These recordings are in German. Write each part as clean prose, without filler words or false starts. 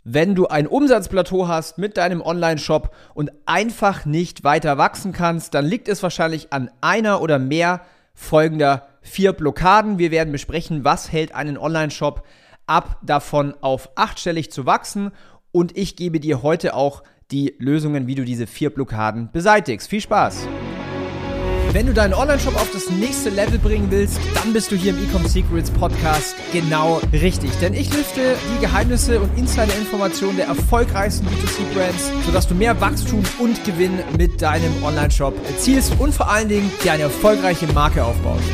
Wenn du ein Umsatzplateau hast mit deinem Online-Shop und einfach nicht weiter wachsen kannst, dann liegt es wahrscheinlich an einer oder mehr folgender 4 Blockaden. Wir werden besprechen, was hält einen Online-Shop ab, davon auf 8-stellig zu wachsen. Und ich gebe dir heute auch die Lösungen, wie du diese 4 Blockaden beseitigst. Viel Spaß! Wenn du deinen Online-Shop auf das nächste Level bringen willst, dann bist du hier im Ecom Secrets Podcast genau richtig. Denn ich lüfte die Geheimnisse und Insider-Informationen der erfolgreichsten B2C-Brands, sodass du mehr Wachstum und Gewinn mit deinem Online-Shop erzielst und vor allen Dingen dir eine erfolgreiche Marke aufbaust.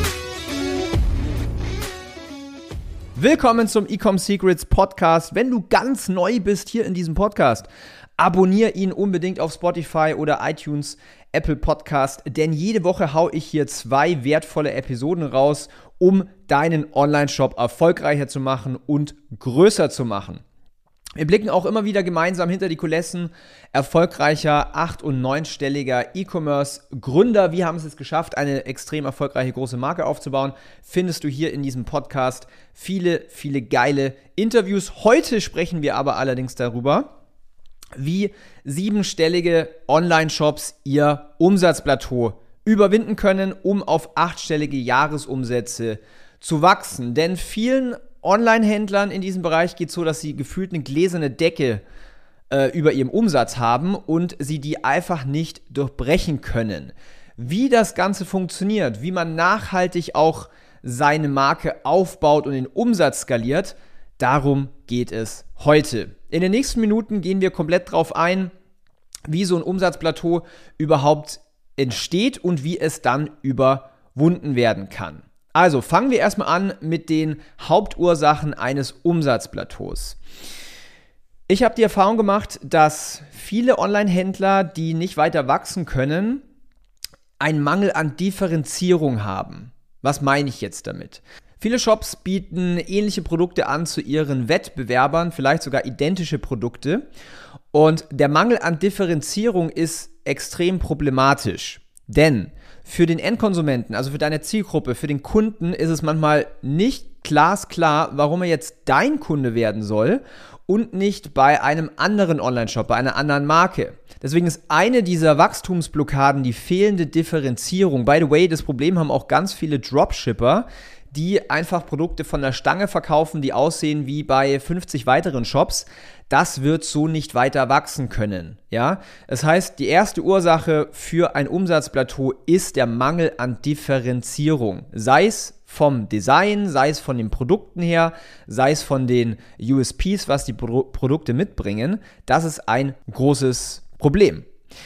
Willkommen zum Ecom Secrets Podcast. Wenn du ganz neu bist hier in diesem Podcast, abonniere ihn unbedingt auf Spotify oder iTunes, Apple Podcast, denn jede Woche haue ich hier 2 wertvolle Episoden raus, um deinen Online-Shop erfolgreicher zu machen und größer zu machen. Wir blicken auch immer wieder gemeinsam hinter die Kulissen erfolgreicher 8- und 9-stelliger E-Commerce-Gründer. Wie haben sie es geschafft, eine extrem erfolgreiche große Marke aufzubauen? Findest du hier in diesem Podcast viele, viele geile Interviews. Heute sprechen wir aber allerdings darüber, wie 7-stellige Online-Shops ihr Umsatzplateau überwinden können, um auf 8-stellige Jahresumsätze zu wachsen. Denn vielen Online-Händlern in diesem Bereich geht es so, dass sie gefühlt eine gläserne Decke über ihrem Umsatz haben und sie die einfach nicht durchbrechen können. Wie das Ganze funktioniert, wie man nachhaltig auch seine Marke aufbaut und den Umsatz skaliert, darum geht es heute. In den nächsten Minuten gehen wir komplett drauf ein, wie so ein Umsatzplateau überhaupt entsteht und wie es dann überwunden werden kann. Also fangen wir erstmal an mit den Hauptursachen eines Umsatzplateaus. Ich habe die Erfahrung gemacht, dass viele Online-Händler, die nicht weiter wachsen können, einen Mangel an Differenzierung haben. Was meine ich jetzt damit? Viele Shops bieten ähnliche Produkte an zu ihren Wettbewerbern, vielleicht sogar identische Produkte. Und der Mangel an Differenzierung ist extrem problematisch. Denn für den Endkonsumenten, also für deine Zielgruppe, für den Kunden, ist es manchmal nicht glasklar, warum er jetzt dein Kunde werden soll und nicht bei einem anderen Online-Shop, bei einer anderen Marke. Deswegen ist eine dieser Wachstumsblockaden die fehlende Differenzierung. By the way, das Problem haben auch ganz viele Dropshipper, die einfach Produkte von der Stange verkaufen, die aussehen wie bei 50 weiteren Shops. Das wird so nicht weiter wachsen können. Ja? Das heißt, die erste Ursache für ein Umsatzplateau ist der Mangel an Differenzierung. Sei es vom Design, sei es von den Produkten her, sei es von den USPs, was die Produkte mitbringen. Das ist ein großes Problem.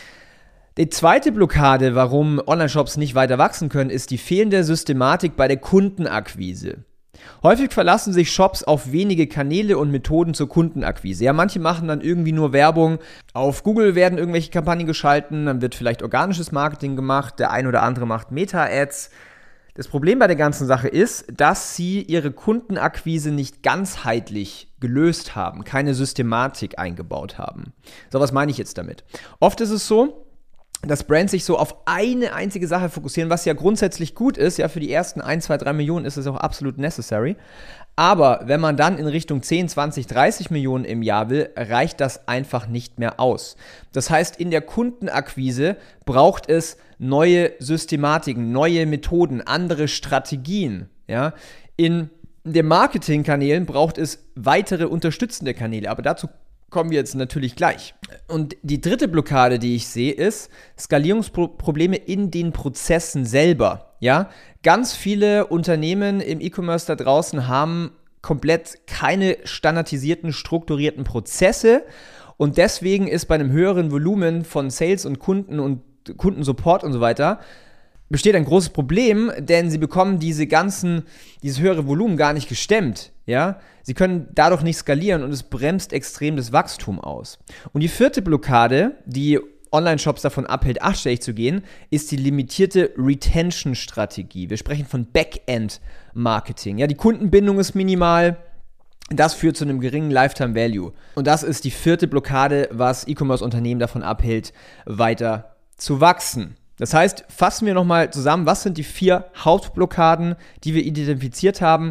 Die zweite Blockade, warum Online-Shops nicht weiter wachsen können, ist die fehlende Systematik bei der Kundenakquise. Häufig verlassen sich Shops auf wenige Kanäle und Methoden zur Kundenakquise. Ja, manche machen dann irgendwie nur Werbung. Auf Google werden irgendwelche Kampagnen geschalten, dann wird vielleicht organisches Marketing gemacht, der ein oder andere macht Meta-Ads. Das Problem bei der ganzen Sache ist, dass sie ihre Kundenakquise nicht ganzheitlich gelöst haben, keine Systematik eingebaut haben. So, was meine ich jetzt damit? Oft ist es so, dass Brands sich so auf eine einzige Sache fokussieren, was ja grundsätzlich gut ist. Ja, für die ersten 1, 2, 3 Millionen ist es auch absolut necessary. Aber wenn man dann in Richtung 10, 20, 30 Millionen im Jahr will, reicht das einfach nicht mehr aus. Das heißt, in der Kundenakquise braucht es neue Systematiken, neue Methoden, andere Strategien. Ja, in den Marketingkanälen braucht es weitere unterstützende Kanäle, aber dazu kommen wir jetzt natürlich gleich. Und die dritte Blockade, die ich sehe, ist Skalierungsprobleme in den Prozessen selber. Ja, ganz viele Unternehmen im E-Commerce da draußen haben komplett keine standardisierten, strukturierten Prozesse und deswegen ist bei einem höheren Volumen von Sales und Kundensupport und so weiter besteht ein großes Problem, denn sie bekommen dieses höhere Volumen gar nicht gestemmt. Ja? Sie können dadurch nicht skalieren und es bremst extrem das Wachstum aus. Und die vierte Blockade, die Online-Shops davon abhält, 8-stellig zu gehen, ist die limitierte Retention-Strategie. Wir sprechen von Backend-Marketing. Ja, die Kundenbindung ist minimal. Das führt zu einem geringen Lifetime Value. Und das ist die vierte Blockade, was E-Commerce-Unternehmen davon abhält, weiter zu wachsen. Das heißt, fassen wir nochmal zusammen, was sind die 4 Hauptblockaden, die wir identifiziert haben.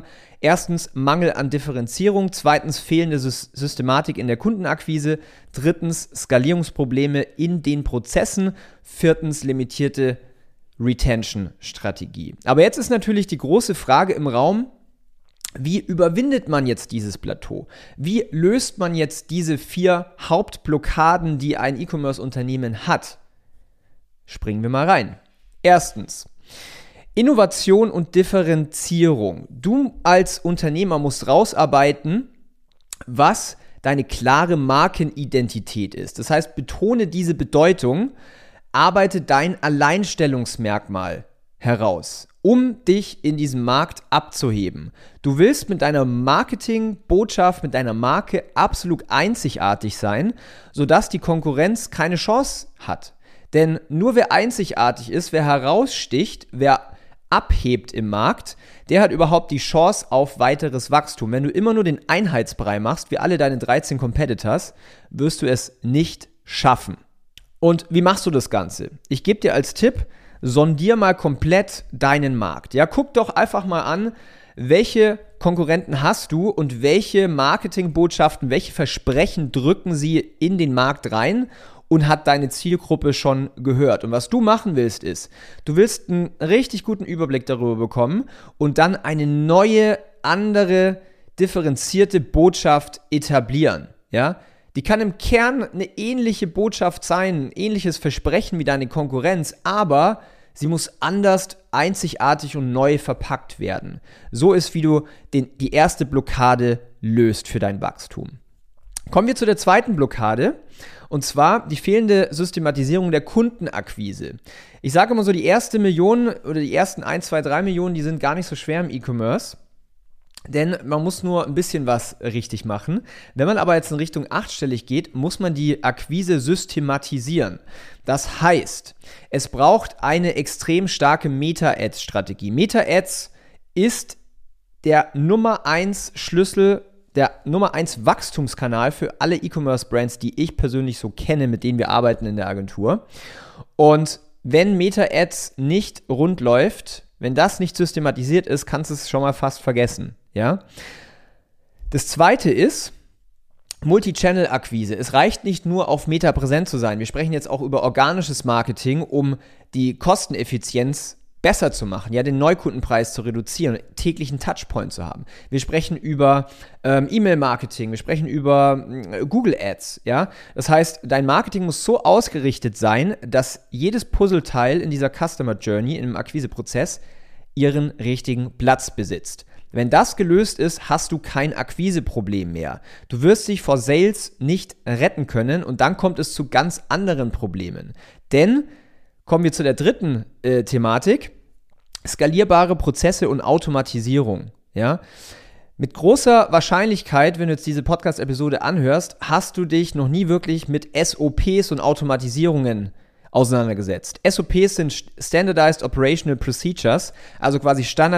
Erstens Mangel an Differenzierung, zweitens fehlende Systematik in der Kundenakquise, drittens Skalierungsprobleme in den Prozessen, viertens limitierte Retention-Strategie. Aber jetzt ist natürlich die große Frage im Raum, wie überwindet man jetzt dieses Plateau? Wie löst man jetzt diese 4 Hauptblockaden, die ein E-Commerce-Unternehmen hat? Springen wir mal rein. Erstens, Innovation und Differenzierung. Du als Unternehmer musst rausarbeiten, was deine klare Markenidentität ist. Das heißt, betone diese Bedeutung, arbeite dein Alleinstellungsmerkmal heraus, um dich in diesem Markt abzuheben. Du willst mit deiner Marketingbotschaft, mit deiner Marke absolut einzigartig sein, sodass die Konkurrenz keine Chance hat. Denn nur wer einzigartig ist, wer heraussticht, wer abhebt im Markt, der hat überhaupt die Chance auf weiteres Wachstum. Wenn du immer nur den Einheitsbrei machst, wie alle deine 13 Competitors, wirst du es nicht schaffen. Und wie machst du das Ganze? Ich gebe dir als Tipp, sondier mal komplett deinen Markt. Ja, guck doch einfach mal an, welche Konkurrenten hast du und welche Marketingbotschaften, welche Versprechen drücken sie in den Markt rein und hat deine Zielgruppe schon gehört. Und was du machen willst ist, du willst einen richtig guten Überblick darüber bekommen und dann eine neue, andere, differenzierte Botschaft etablieren. Ja? Die kann im Kern eine ähnliche Botschaft sein, ein ähnliches Versprechen wie deine Konkurrenz, aber sie muss anders, einzigartig und neu verpackt werden. So ist, wie du die erste Blockade löst für dein Wachstum. Kommen wir zu der zweiten Blockade, und zwar die fehlende Systematisierung der Kundenakquise. Ich sage immer so, die erste Million oder die ersten 1, 2, 3 Millionen, die sind gar nicht so schwer im E-Commerce. Denn man muss nur ein bisschen was richtig machen. Wenn man aber jetzt in Richtung 8-stellig geht, muss man die Akquise systematisieren. Das heißt, es braucht eine extrem starke Meta-Ads-Strategie. Meta-Ads ist der Nummer 1 Schlüssel, der Nummer 1 Wachstumskanal für alle E-Commerce-Brands, die ich persönlich so kenne, mit denen wir arbeiten in der Agentur. Und wenn Meta-Ads nicht rund läuft, wenn das nicht systematisiert ist, kannst du es schon mal fast vergessen. Ja? Das zweite ist Multi-Channel-Akquise. Es reicht nicht nur, auf Meta präsent zu sein. Wir sprechen jetzt auch über organisches Marketing, um die Kosteneffizienz besser zu machen, ja, den Neukundenpreis zu reduzieren, täglichen Touchpoint zu haben. Wir sprechen über E-Mail-Marketing, wir sprechen über Google Ads, ja. Das heißt, dein Marketing muss so ausgerichtet sein, dass jedes Puzzleteil in dieser Customer Journey, in dem Akquiseprozess, ihren richtigen Platz besitzt. Wenn das gelöst ist, hast du kein Akquiseproblem mehr. Du wirst dich vor Sales nicht retten können und dann kommt es zu ganz anderen Problemen. Denn kommen wir zu der dritten Thematik, skalierbare Prozesse und Automatisierung. Ja? Mit großer Wahrscheinlichkeit, wenn du jetzt diese Podcast-Episode anhörst, hast du dich noch nie wirklich mit SOPs und Automatisierungen auseinandergesetzt. SOPs sind Standardized Operational Procedures, also quasi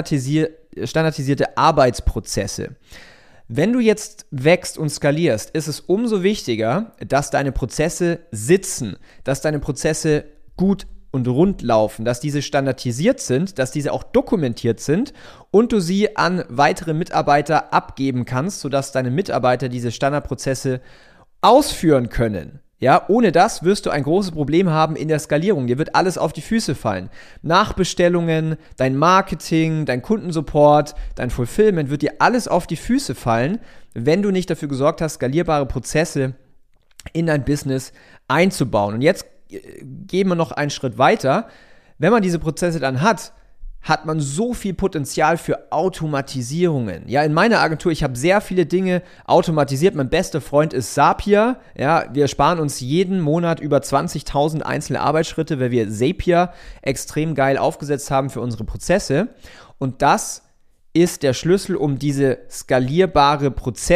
standardisierte Arbeitsprozesse. Wenn du jetzt wächst und skalierst, ist es umso wichtiger, dass deine Prozesse sitzen, dass deine Prozesse gut und rund laufen, dass diese standardisiert sind, dass diese auch dokumentiert sind und du sie an weitere Mitarbeiter abgeben kannst, sodass deine Mitarbeiter diese Standardprozesse ausführen können. Ja, ohne das wirst du ein großes Problem haben in der Skalierung. Dir wird alles auf die Füße fallen. Nachbestellungen, dein Marketing, dein Kundensupport, dein Fulfillment wird dir alles auf die Füße fallen, wenn du nicht dafür gesorgt hast, skalierbare Prozesse in dein Business einzubauen. Und jetzt gehen wir noch einen Schritt weiter. Wenn man diese Prozesse dann hat, hat man so viel Potenzial für Automatisierungen. Ja, in meiner Agentur, ich habe sehr viele Dinge automatisiert. Mein bester Freund ist Zapier. Ja, wir sparen uns jeden Monat über 20.000 einzelne Arbeitsschritte, weil wir Zapier extrem geil aufgesetzt haben für unsere Prozesse. Und das ist der Schlüssel, um diese skalierbare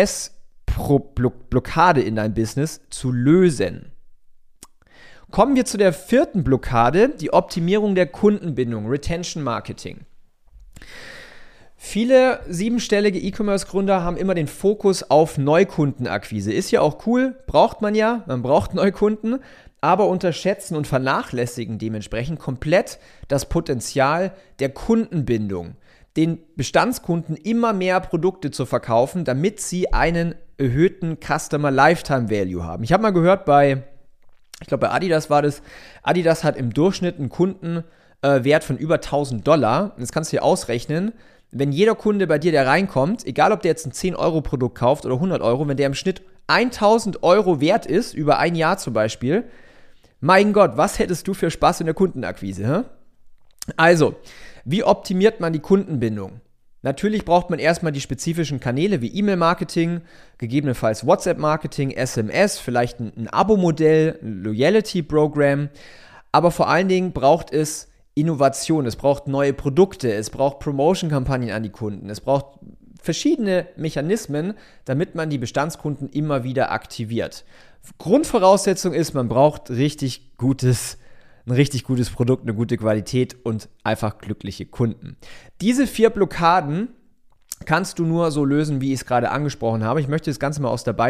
Prozessblockade in dein Business zu lösen. Kommen wir zu der vierten Blockade, die Optimierung der Kundenbindung, Retention Marketing. Viele siebenstellige E-Commerce-Gründer haben immer den Fokus auf Neukundenakquise. Ist ja auch cool, braucht man ja, man braucht Neukunden, aber unterschätzen und vernachlässigen dementsprechend komplett das Potenzial der Kundenbindung. den Bestandskunden immer mehr Produkte zu verkaufen, damit sie einen erhöhten Customer Lifetime Value haben. Ich habe mal gehört ich glaube bei Adidas war das, Adidas hat im Durchschnitt einen Kundenwert von über $1.000. Und das kannst du dir ausrechnen, wenn jeder Kunde bei dir, der reinkommt, egal ob der jetzt ein 10-Euro-Produkt kauft oder 100 Euro, wenn der im Schnitt 1.000 Euro wert ist, über ein Jahr zum Beispiel, mein Gott, was hättest du für Spaß in der Kundenakquise? Hä? Also, wie optimiert man die Kundenbindung? Natürlich braucht man erstmal die spezifischen Kanäle wie E-Mail-Marketing, gegebenenfalls WhatsApp-Marketing, SMS, vielleicht ein Abo-Modell, ein Loyalty-Programm, aber vor allen Dingen braucht es Innovation, es braucht neue Produkte, es braucht Promotion-Kampagnen an die Kunden, es braucht verschiedene Mechanismen, damit man die Bestandskunden immer wieder aktiviert. Grundvoraussetzung ist, man braucht ein richtig gutes Produkt, eine gute Qualität und einfach glückliche Kunden. Diese 4 Blockaden kannst du nur so lösen, wie ich es gerade angesprochen habe. Ich möchte das Ganze mal aus dem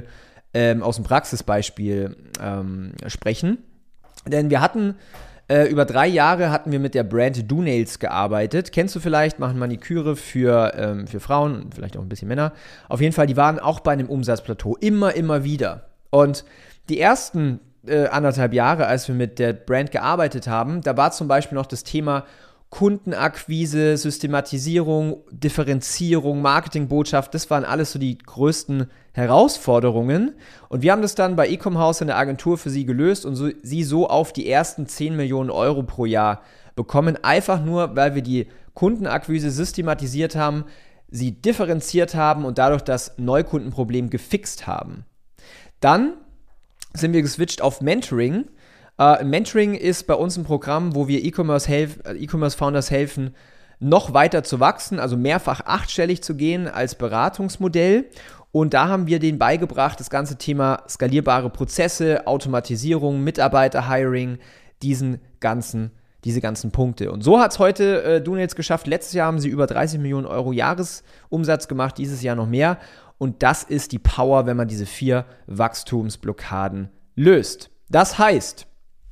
Praxisbeispiel sprechen. Denn wir hatten über 3 Jahre hatten wir mit der Brand DoNails gearbeitet. Kennst du vielleicht, machen Maniküre für Frauen und vielleicht auch ein bisschen Männer. Auf jeden Fall, die waren auch bei einem Umsatzplateau, immer wieder. Und die ersten 1,5 Jahre, als wir mit der Brand gearbeitet haben, da war zum Beispiel noch das Thema Kundenakquise, Systematisierung, Differenzierung, Marketingbotschaft, das waren alles so die größten Herausforderungen. Und wir haben das dann bei Ecom-House in der Agentur für sie gelöst und sie so auf die ersten 10 Millionen Euro pro Jahr bekommen, einfach nur, weil wir die Kundenakquise systematisiert haben, sie differenziert haben und dadurch das Neukundenproblem gefixt haben. Dann sind wir geswitcht auf Mentoring. Mentoring ist bei uns ein Programm, wo wir E-Commerce-Founders helfen, noch weiter zu wachsen, also mehrfach 8-stellig zu gehen als Beratungsmodell. Und da haben wir denen beigebracht, das ganze Thema skalierbare Prozesse, Automatisierung, Mitarbeiter-Hiring, diese ganzen Punkte. Und so hat es heute DoNails geschafft. Letztes Jahr haben sie über 30 Millionen Euro Jahresumsatz gemacht, dieses Jahr noch mehr. Und das ist die Power, wenn man diese 4 Wachstumsblockaden löst. Das heißt,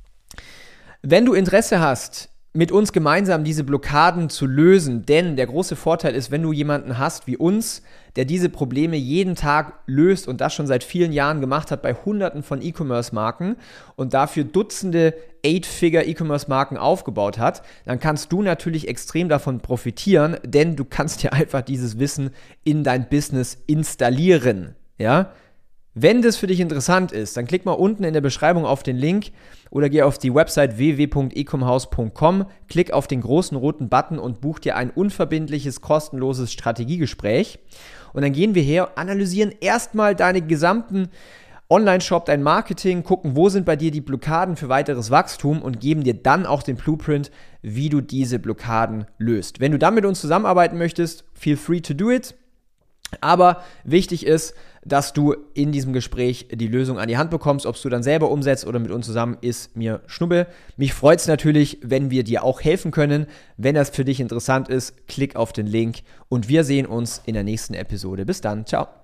wenn du Interesse hast, mit uns gemeinsam diese Blockaden zu lösen, denn der große Vorteil ist, wenn du jemanden hast wie uns, der diese Probleme jeden Tag löst und das schon seit vielen Jahren gemacht hat bei Hunderten von E-Commerce-Marken und dafür Dutzende 8-Figure E-Commerce-Marken aufgebaut hat, dann kannst du natürlich extrem davon profitieren, denn du kannst dir einfach dieses Wissen in dein Business installieren, ja? Wenn das für dich interessant ist, dann klick mal unten in der Beschreibung auf den Link oder geh auf die Website www.ecomhouse.com, klick auf den großen roten Button und buch dir ein unverbindliches, kostenloses Strategiegespräch. Und dann gehen wir her, analysieren erstmal deinen gesamten Online-Shop, dein Marketing, gucken, wo sind bei dir die Blockaden für weiteres Wachstum und geben dir dann auch den Blueprint, wie du diese Blockaden löst. Wenn du dann mit uns zusammenarbeiten möchtest, feel free to do it. Aber wichtig ist, dass du in diesem Gespräch die Lösung an die Hand bekommst. Ob du dann selber umsetzt oder mit uns zusammen, ist mir Schnuppe. Mich freut es natürlich, wenn wir dir auch helfen können. Wenn das für dich interessant ist, klick auf den Link und wir sehen uns in der nächsten Episode. Bis dann, ciao.